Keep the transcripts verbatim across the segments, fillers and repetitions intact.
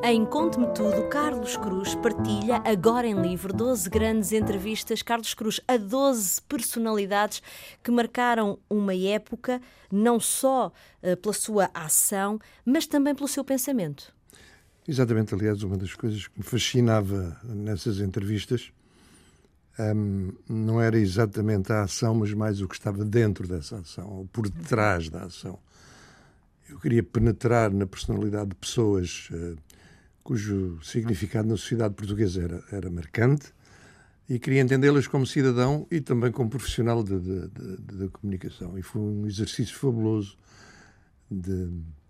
Em Conte-me Tudo, Carlos Cruz partilha, agora em livro, doze grandes entrevistas, Carlos Cruz, a doze personalidades que marcaram uma época, não só uh, pela sua ação, mas também pelo seu pensamento. Exatamente, aliás, uma das coisas que me fascinava nessas entrevistas um, não era exatamente a ação, mas mais o que estava dentro dessa ação, ou por detrás da ação. Eu queria penetrar na personalidade de pessoas uh, cujo significado na sociedade portuguesa era, era marcante e queria entendê-las como cidadão e também como profissional de, de, de, de comunicação. E foi um exercício fabuloso, de,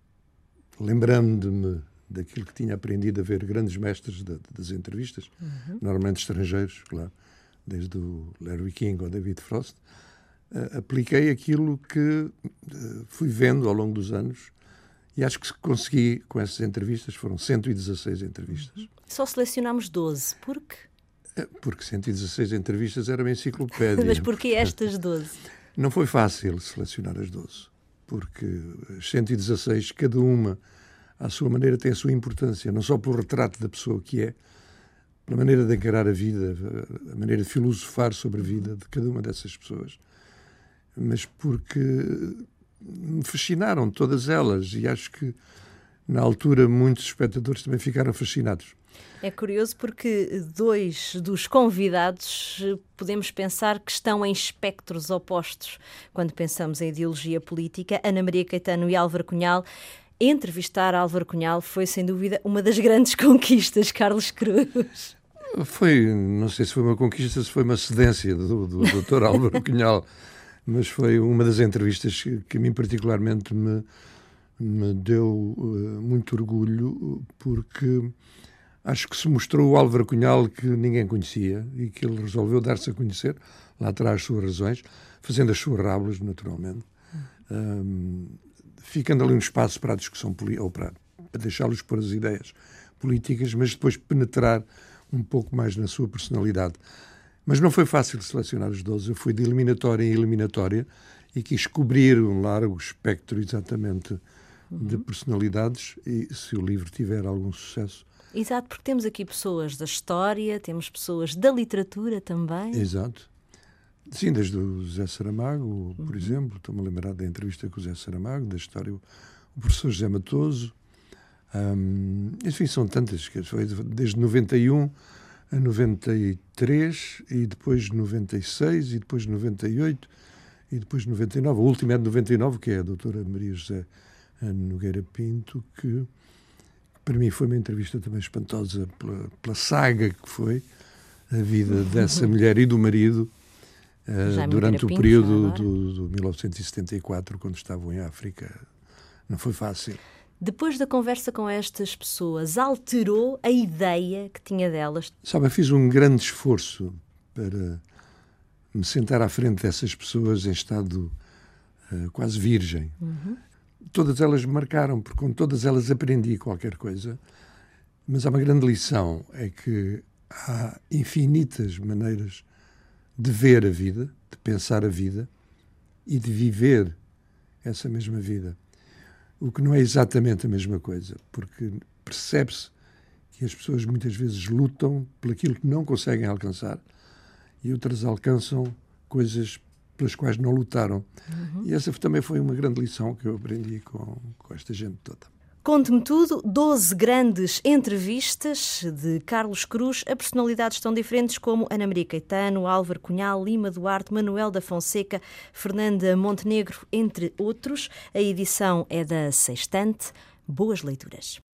lembrando-me daquilo que tinha aprendido a ver grandes mestres de, das entrevistas, uhum. normalmente estrangeiros, claro, desde o Larry King ou David Frost. Uh, apliquei aquilo que uh, fui vendo ao longo dos anos. E acho que consegui, com essas entrevistas, foram cento e dezasseis entrevistas. Uhum. Só selecionámos doze, por quê? Porque cento e dezasseis entrevistas era uma enciclopédia. Mas porquê estas doze? Não foi fácil selecionar as doze, porque as cento e dezasseis, cada uma, à sua maneira, tem a sua importância, não só pelo retrato da pessoa que é, pela maneira de encarar a vida, a maneira de filosofar sobre a vida de cada uma dessas pessoas, mas porque me fascinaram todas elas e acho que na altura muitos espectadores também ficaram fascinados. É curioso porque dois dos convidados podemos pensar que estão em espectros opostos quando pensamos em ideologia política. Ana Maria Caetano e Álvaro Cunhal. Entrevistar Álvaro Cunhal foi sem dúvida uma das grandes conquistas, Carlos Cruz. Foi, não sei se foi uma conquista, se foi uma cedência do, do doutor Álvaro Cunhal. Mas foi uma das entrevistas que, que a mim particularmente me, me deu uh, muito orgulho, porque acho que se mostrou o Álvaro Cunhal que ninguém conhecia e que ele resolveu dar-se a conhecer, lá atrás as suas razões, fazendo as suas rábulas, naturalmente, um, ficando ali um espaço para a discussão política, ou para, para deixá-los pôr as ideias políticas, mas depois penetrar um pouco mais na sua personalidade. Mas não foi fácil selecionar os doze. Eu fui de eliminatória em eliminatória e quis cobrir um largo espectro exatamente uhum. de personalidades e se o livro tiver algum sucesso. Exato, porque temos aqui pessoas da história, temos pessoas da literatura também. Exato. Sim, desde o José Saramago, por uhum. exemplo. Estou-me a lembrar da entrevista com o José Saramago, da história, o professor José Matoso. Um, enfim, são tantas, que foi desde noventa e um a noventa e três, e depois noventa e seis, e depois noventa e oito, e depois noventa e nove. A última é de noventa e nove, que é a doutora Maria José Nogueira Pinto, que para mim foi uma entrevista também espantosa pela, pela saga que foi a vida dessa mulher e do marido uh, durante o Pinto, período do, do mil novecentos e setenta e quatro, quando estavam em África. Não foi fácil. Depois da conversa com estas pessoas, alterou a ideia que tinha delas? Sabe, eu fiz um grande esforço para me sentar à frente dessas pessoas em estado uh, quase virgem. Uhum. Todas elas me marcaram, porque com todas elas aprendi qualquer coisa, mas há uma grande lição, é que há infinitas maneiras de ver a vida, de pensar a vida e de viver essa mesma vida. O que não é exatamente a mesma coisa, porque percebe-se que as pessoas muitas vezes lutam por aquilo que não conseguem alcançar e outras alcançam coisas pelas quais não lutaram. Uhum. E essa também foi uma grande lição que eu aprendi com, com esta gente toda. Conte-me Tudo, doze grandes entrevistas de Carlos Cruz a personalidades tão diferentes como Ana Maria Caetano, Álvaro Cunhal, Lima Duarte, Manuel da Fonseca, Fernanda Montenegro, entre outros. A edição é da Sextante. Boas leituras.